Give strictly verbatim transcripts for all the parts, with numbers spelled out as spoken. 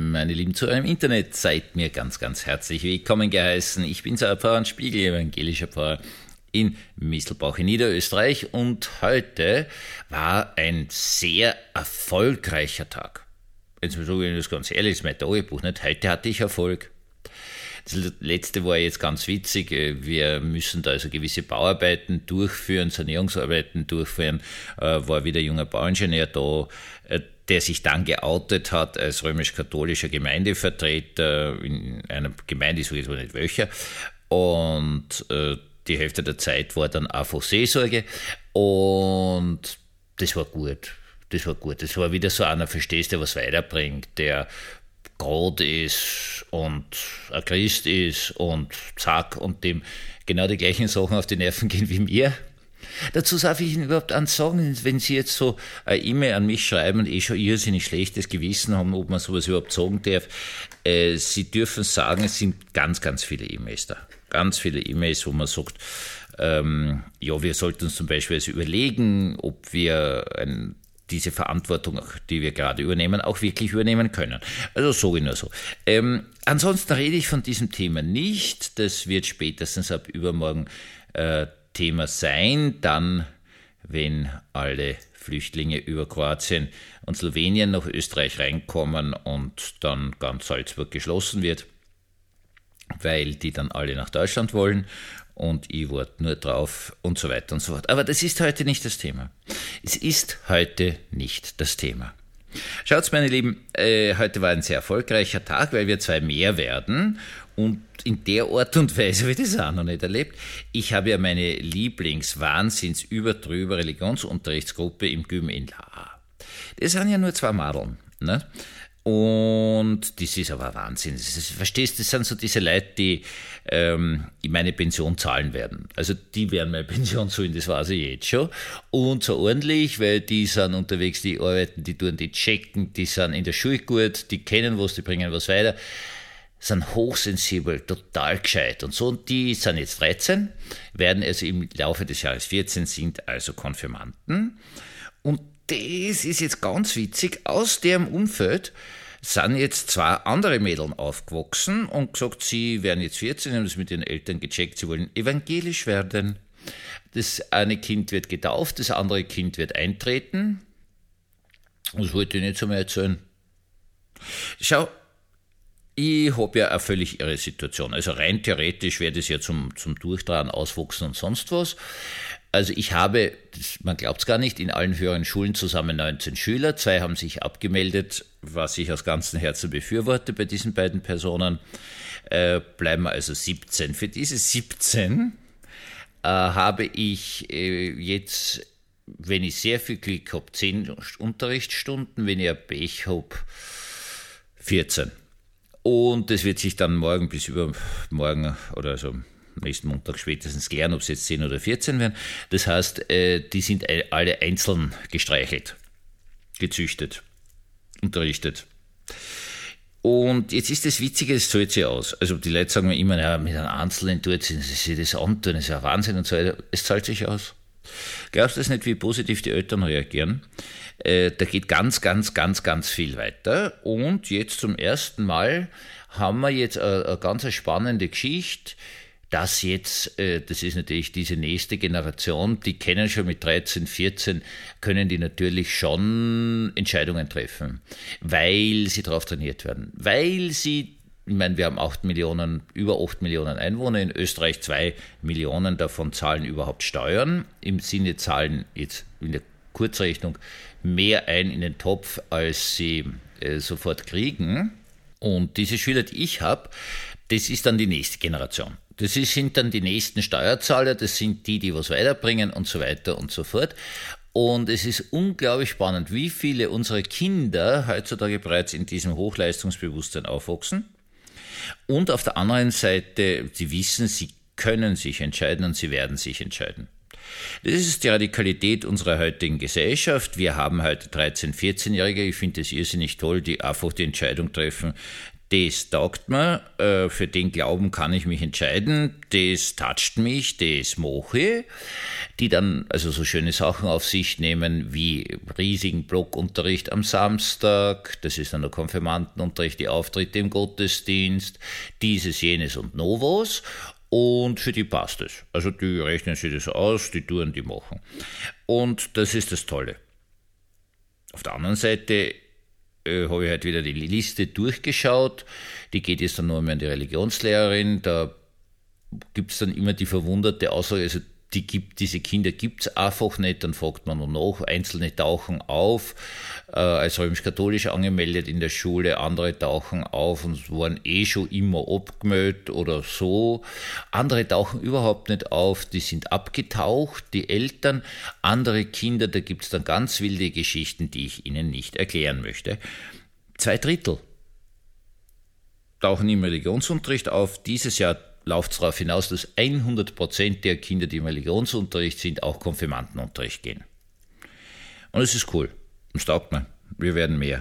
meine lieben Zuhörer im Internet, seid mir ganz, ganz herzlich willkommen geheißen. Ich bin Pfarrer Franz Spiegel, evangelischer Pfarrer in Mistelbach in Niederösterreich, und heute war ein sehr erfolgreicher Tag. Jetzt sage ich das ganz ehrlich, das ist mein Tagebuch nicht. Heute hatte ich Erfolg. Das letzte war jetzt ganz witzig. Wir müssen da also gewisse Bauarbeiten durchführen, Sanierungsarbeiten durchführen. War wieder ein junger Bauingenieur da, der sich dann geoutet hat als römisch-katholischer Gemeindevertreter in einer Gemeinde, ich sage jetzt mal nicht welcher. Und äh, die Hälfte der Zeit war dann einfach Seelsorge. Und das war gut. Das war gut. Das war wieder so einer, verstehst du, was weiterbringt, der Gott ist und ein Christ ist und zack, und dem genau die gleichen Sachen auf die Nerven gehen wie mir. Dazu darf ich Ihnen überhaupt eins sagen, wenn Sie jetzt so eine E-Mail an mich schreiben und eh schon irrsinnig schlechtes Gewissen haben, ob man sowas überhaupt sagen darf, äh, Sie dürfen sagen, es sind ganz, ganz viele E-Mails da. Ganz viele E-Mails, wo man sagt, ähm, ja, wir sollten uns zum Beispiel also überlegen, ob wir ein diese Verantwortung, die wir gerade übernehmen, auch wirklich übernehmen können. Also so genau so. Ähm, ansonsten rede ich von diesem Thema nicht. Das wird spätestens ab übermorgen äh, Thema sein. Dann, wenn alle Flüchtlinge über Kroatien und Slowenien nach Österreich reinkommen und dann ganz Salzburg geschlossen wird, weil die dann alle nach Deutschland wollen. Und ich warte nur drauf und so weiter und so fort. Aber das ist heute nicht das Thema. Es ist heute nicht das Thema. Schaut, meine Lieben, äh, heute war ein sehr erfolgreicher Tag, weil wir zwei mehr werden. Und in der Art und Weise habe ich das auch noch nicht erlebt. Ich habe ja meine Lieblings-Wahnsinns-Überdrüber Religionsunterrichtsgruppe im Gym in La. Das sind ja nur zwei Madeln, ne? Und das ist aber Wahnsinn. Das ist, verstehst du, das sind so diese Leute, die ähm, meine Pension zahlen werden. Also die werden meine Pension zahlen, das weiß ich jetzt schon. Und so ordentlich, weil die sind unterwegs, die arbeiten, die tun die checken, die sind in der Schule gut, die kennen was, die bringen was weiter, sind hochsensibel, total gescheit und so. Und die sind jetzt dreizehn, werden also im Laufe des Jahres vierzehn, sind also Konfirmanden. Und das ist jetzt ganz witzig, aus deren Umfeld sind jetzt zwei andere Mädeln aufgewachsen und gesagt, sie werden jetzt vierzehn, haben das mit ihren Eltern gecheckt, sie wollen evangelisch werden. Das eine Kind wird getauft, das andere Kind wird eintreten. Das wollte ich nicht so mehr erzählen. Schau, ich habe ja eine völlig irre Situation. Also rein theoretisch wäre das ja zum, zum Durchtragen, Auswachsen und sonst was. Also ich habe, man glaubt es gar nicht, in allen höheren Schulen zusammen neunzehn Schüler. Zwei haben sich abgemeldet, was ich aus ganzem Herzen befürworte bei diesen beiden Personen. Äh, bleiben wir also siebzehn. Für diese siebzehn äh, habe ich äh, jetzt, wenn ich sehr viel Glück habe, zehn Unterrichtsstunden, wenn ich ein Pech habe, vierzehn. Und das wird sich dann morgen bis übermorgen oder so nächsten Montag spätestens klären, ob es jetzt zehn oder vierzehn werden. Das heißt, die sind alle einzeln gestreichelt, gezüchtet, unterrichtet. Und jetzt ist das Witzige, es zahlt sich aus. Also die Leute sagen mir immer, ja, mit einem Einzelnen tut sie sich das antun, das ist ja Wahnsinn und so weiter. Es zahlt sich aus. Glaubst du das nicht, wie positiv die Eltern reagieren? Äh, da geht ganz, ganz, ganz, ganz viel weiter. Und jetzt zum ersten Mal haben wir jetzt eine, eine ganz spannende Geschichte, dass jetzt, äh, das ist natürlich diese nächste Generation, die kennen schon mit dreizehn, vierzehn, können die natürlich schon Entscheidungen treffen, weil sie darauf trainiert werden, weil sie, ich meine, wir haben acht Millionen, über acht Millionen Einwohner, in Österreich zwei Millionen davon zahlen überhaupt Steuern, im Sinne zahlen jetzt in der Kurzrechnung mehr ein in den Topf, als sie äh, sofort kriegen. Und diese Schüler, die ich habe, das ist dann die nächste Generation. Das sind dann die nächsten Steuerzahler, das sind die, die was weiterbringen und so weiter und so fort. Und es ist unglaublich spannend, wie viele unserer Kinder heutzutage bereits in diesem Hochleistungsbewusstsein aufwachsen. Und auf der anderen Seite, sie wissen, sie können sich entscheiden und sie werden sich entscheiden. Das ist die Radikalität unserer heutigen Gesellschaft. Wir haben heute dreizehn-, vierzehn-Jährige, ich finde das irrsinnig toll, die einfach die Entscheidung treffen, Das taugt mir, äh, für den Glauben kann ich mich entscheiden, das toucht mich, das mache ich. Die dann also so schöne Sachen auf sich nehmen wie riesigen Blockunterricht am Samstag, das ist dann der Konfirmandenunterricht, die Auftritte im Gottesdienst, dieses, jenes und noch was. Und für die passt es. Also die rechnen sich das aus, die tun, die machen. Und das ist das Tolle. Auf der anderen Seite äh, habe ich halt wieder die Liste durchgeschaut. Die geht jetzt dann nur mehr an die Religionslehrerin. Da gibt es dann immer die verwunderte Aussage, also die gibt, diese Kinder gibt es einfach nicht, dann fragt man nur nach, einzelne tauchen auf, äh, als römisch-katholisch angemeldet in der Schule, andere tauchen auf und waren eh schon immer abgemeldet oder so, andere tauchen überhaupt nicht auf, die sind abgetaucht, die Eltern, andere Kinder, da gibt es dann ganz wilde Geschichten, die ich Ihnen nicht erklären möchte. Zwei Drittel tauchen im Religionsunterricht auf, dieses Jahr läuft es darauf hinaus, dass hundert Prozent der Kinder, die im Religionsunterricht sind, auch Konfirmandenunterricht gehen. Und es ist cool. Es taugt mir. Wir werden mehr.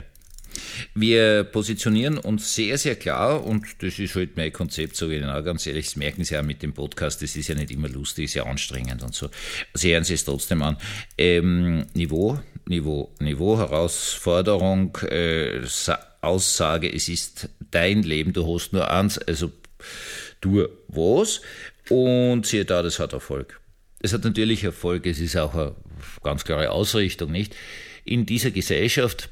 Wir positionieren uns sehr, sehr klar und das ist halt mein Konzept, sage ich Ihnen auch ganz ehrlich, das merken Sie ja mit dem Podcast, das ist ja nicht immer lustig, ist ja anstrengend und so. Sie hören Sie es trotzdem an. Ähm, Niveau, Niveau, Niveau, Herausforderung, äh, Aussage, es ist dein Leben, du hast nur eins, also tu was und siehe da, das hat Erfolg. Es hat natürlich Erfolg, es ist auch eine ganz klare Ausrichtung, nicht? In dieser Gesellschaft,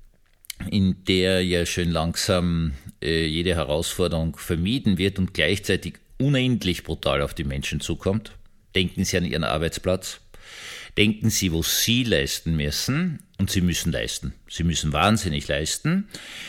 in der ja schön langsam äh, jede Herausforderung vermieden wird und gleichzeitig unendlich brutal auf die Menschen zukommt, denken Sie an Ihren Arbeitsplatz, denken Sie, wo Sie leisten müssen und Sie müssen leisten. Sie müssen wahnsinnig leisten.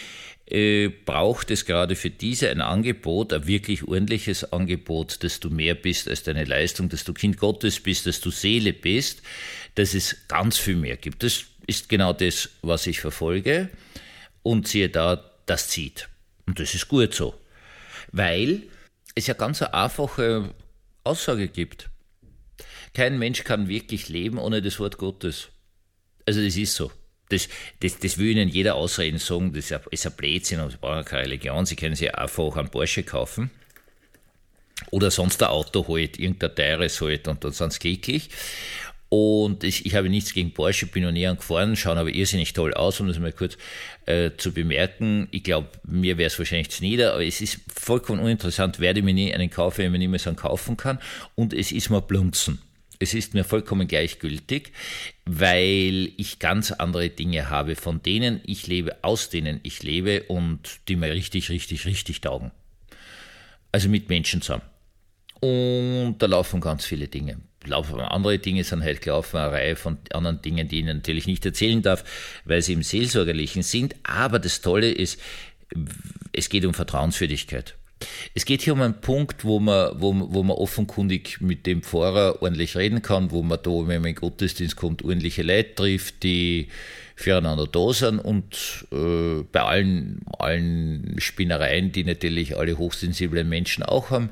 Äh, braucht es gerade für diese ein Angebot, ein wirklich ordentliches Angebot, dass du mehr bist als deine Leistung, dass du Kind Gottes bist, dass du Seele bist, dass es ganz viel mehr gibt. Das ist genau das, was ich verfolge und siehe da, das zieht. Und das ist gut so, weil es ja ganz eine einfache Aussage gibt. Kein Mensch kann wirklich leben ohne das Wort Gottes. Also das ist so. Das, das, das will Ihnen jeder ausreden sagen, das ist ein Blödsinn und Sie brauchen keine Religion, Sie können sich einfach einen Porsche kaufen oder sonst ein Auto halt, irgendein teures halt und dann sind Sie glücklich. Und ich, ich habe nichts gegen Porsche, bin noch nie angefahren, schauen aber irrsinnig toll aus, um das mal kurz äh, zu bemerken. Ich glaube, mir wäre es wahrscheinlich zu nieder, aber es ist vollkommen uninteressant, werde ich mir nie einen kaufen, wenn man nicht mehr so einen kaufen kann und es ist mir Blunzen. Es ist mir vollkommen gleichgültig, weil ich ganz andere Dinge habe, von denen ich lebe, aus denen ich lebe und die mir richtig, richtig, richtig taugen. Also mit Menschen zusammen. Und da laufen ganz viele Dinge. Laufen andere Dinge sind halt gelaufen, eine Reihe von anderen Dingen, die ich natürlich nicht erzählen darf, weil sie im Seelsorgerlichen sind. Aber das Tolle ist, es geht um Vertrauenswürdigkeit. Es geht hier um einen Punkt, wo man, wo, wo man offenkundig mit dem Pfarrer ordentlich reden kann, wo man da, wenn man in den Gottesdienst kommt, ordentliche Leute trifft, die füreinander da sind und äh, bei allen, allen Spinnereien, die natürlich alle hochsensiblen Menschen auch haben,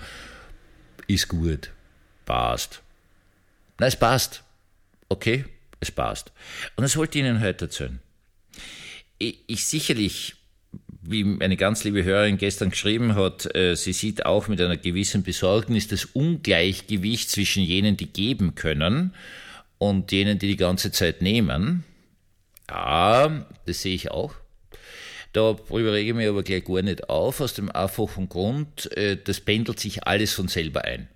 ist gut, passt. Na, es passt. Okay, es passt. Und das wollte ich Ihnen heute erzählen. Ich, ich sicherlich, wie eine ganz liebe Hörerin gestern geschrieben hat, äh, sie sieht auch mit einer gewissen Besorgnis das Ungleichgewicht zwischen jenen, die geben können und jenen, die die ganze Zeit nehmen. Ja, das sehe ich auch. Darüber rege ich mich aber gleich gar nicht auf, aus dem einfachen Grund, äh, das pendelt sich alles von selber ein.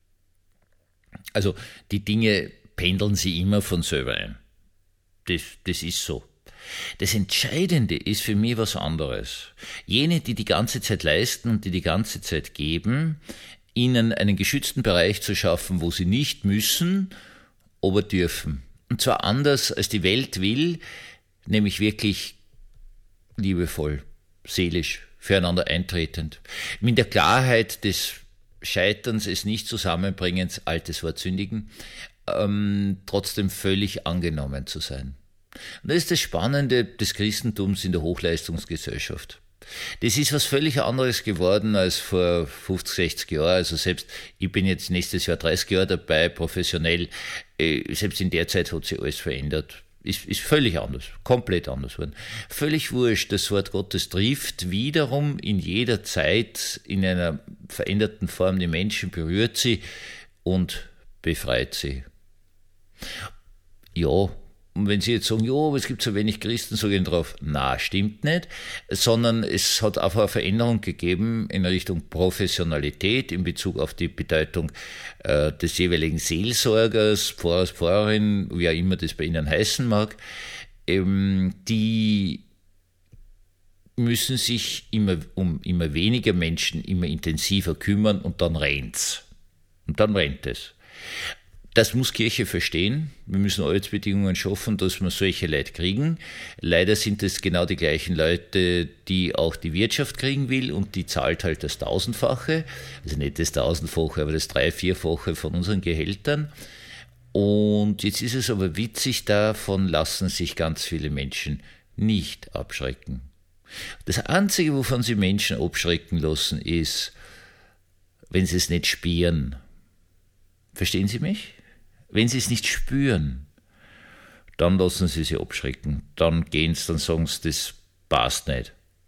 Also die Dinge pendeln sie immer von selber ein. Das, das ist so. Das Entscheidende ist für mich was anderes. Jene, die die ganze Zeit leisten und die die ganze Zeit geben, ihnen einen geschützten Bereich zu schaffen, wo sie nicht müssen, aber dürfen. Und zwar anders, als die Welt will, nämlich wirklich liebevoll, seelisch, füreinander eintretend. Mit der Klarheit des Scheiterns, es nicht zusammenbringens, altes Wort sündigen, ähm, trotzdem völlig angenommen zu sein. Und das ist das Spannende des Christentums in der Hochleistungsgesellschaft. Das ist was völlig anderes geworden als vor fünfzig, sechzig Jahren. Also selbst, ich bin jetzt nächstes Jahr dreißig Jahre dabei, professionell, äh, selbst in der Zeit hat sich alles verändert. Ist, ist völlig anders, komplett anders worden. Völlig wurscht, das Wort Gottes trifft wiederum in jeder Zeit in einer veränderten Form die Menschen, berührt sie und befreit sie. Ja, und wenn Sie jetzt sagen, ja, aber es gibt so wenig Christen, sage ich Ihnen drauf, na, stimmt nicht, sondern es hat einfach eine Veränderung gegeben in Richtung Professionalität in Bezug auf die Bedeutung äh, des jeweiligen Seelsorgers, Pfarrers, Pfarrerin, wie auch immer das bei Ihnen heißen mag. Ähm, die müssen sich immer um immer weniger Menschen immer intensiver kümmern und dann rennt's. Und dann rennt es. Das muss Kirche verstehen. Wir müssen Arbeitsbedingungen schaffen, dass wir solche Leute kriegen. Leider sind es genau die gleichen Leute, die auch die Wirtschaft kriegen will und die zahlt halt das Tausendfache. Also nicht das Tausendfache, aber das Drei-, Vierfache von unseren Gehältern. Und jetzt ist es aber witzig, davon lassen sich ganz viele Menschen nicht abschrecken. Das Einzige, wovon sie Menschen abschrecken lassen, ist, wenn sie es nicht spüren. Verstehen Sie mich? Wenn sie es nicht spüren, dann lassen sie sich abschrecken. Dann gehen sie, dann sagen sie, das passt nicht.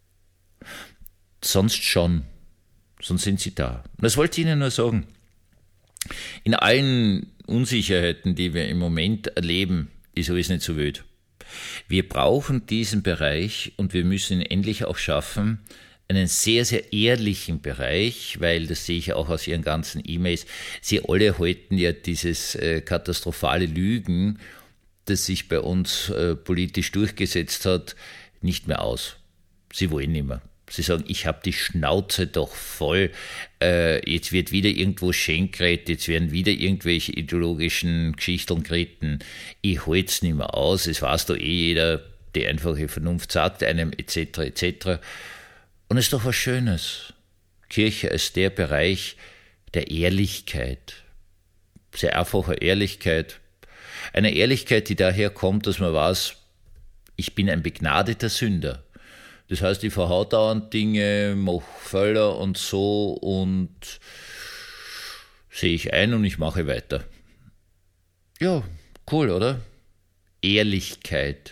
Sonst schon. Sonst sind sie da. Und das wollte ich Ihnen nur sagen. In allen Unsicherheiten, die wir im Moment erleben, ist alles nicht so wild. Wir brauchen diesen Bereich und wir müssen ihn endlich auch schaffen, einen sehr, sehr ehrlichen Bereich, weil das sehe ich auch aus Ihren ganzen E-Mails. Sie alle halten ja dieses äh, katastrophale Lügen, das sich bei uns äh, politisch durchgesetzt hat, nicht mehr aus. Sie wollen nicht mehr. Sie sagen, ich habe die Schnauze doch voll, äh, jetzt wird wieder irgendwo Schenkret, jetzt werden wieder irgendwelche ideologischen Geschichten geritten. Ich halte es nicht mehr aus, es weiß doch eh jeder, die einfache Vernunft sagt einem, et cetera et cetera. Und es ist doch was Schönes. Kirche ist der Bereich der Ehrlichkeit. Sehr einfache Ehrlichkeit. Eine Ehrlichkeit, die daher kommt, dass man weiß, ich bin ein begnadeter Sünder. Das heißt, ich verhau dauernd Dinge, mache Fehler und so und sehe ich ein und ich mache weiter. Ja, cool, oder? Ehrlichkeit.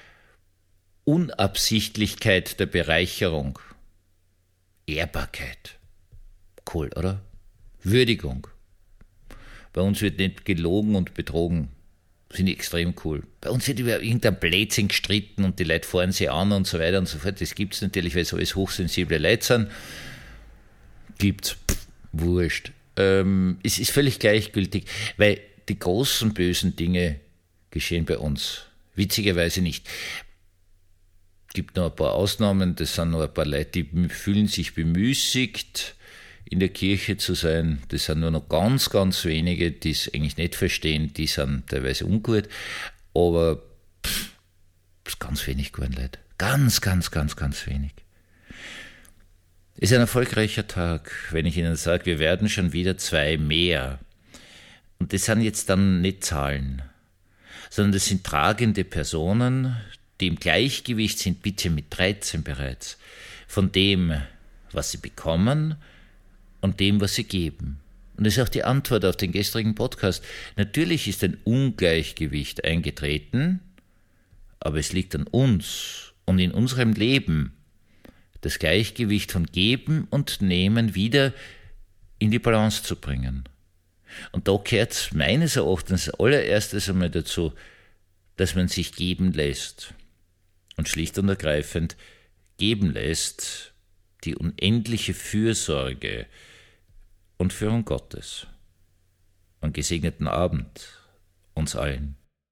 Unabsichtlichkeit der Bereicherung. Ehrbarkeit. Cool, oder? Würdigung. Bei uns wird nicht gelogen und betrogen. Finde ich extrem cool. Bei uns wird über irgendein Blödsinn gestritten und die Leute fahren sie an und so weiter und so fort. Das gibt es natürlich, weil es alles hochsensible Leute sind. Gibt's. Pff, wurscht. Ähm, es ist völlig gleichgültig, weil die großen bösen Dinge geschehen bei uns. Witzigerweise nicht. Es gibt noch ein paar Ausnahmen, das sind noch ein paar Leute, die fühlen sich bemüßigt, in der Kirche zu sein. Das sind nur noch ganz, ganz wenige, die es eigentlich nicht verstehen, die sind teilweise ungut, aber pff, ist ganz wenig geworden, Leute. Ganz, ganz, ganz, ganz wenig. Ist ein erfolgreicher Tag, wenn ich Ihnen sage, wir werden schon wieder zwei mehr. Und das sind jetzt dann nicht Zahlen, sondern das sind tragende Personen, die im Gleichgewicht sind, bitte mit dreizehn bereits, von dem, was sie bekommen und dem, was sie geben. Und das ist auch die Antwort auf den gestrigen Podcast. Natürlich ist ein Ungleichgewicht eingetreten, aber es liegt an uns und in unserem Leben, das Gleichgewicht von Geben und Nehmen wieder in die Balance zu bringen. Und da gehört meines Erachtens allererstes einmal dazu, dass man sich geben lässt. Und schlicht und ergreifend geben lässt die unendliche Fürsorge und Führung Gottes. Einen gesegneten Abend uns allen.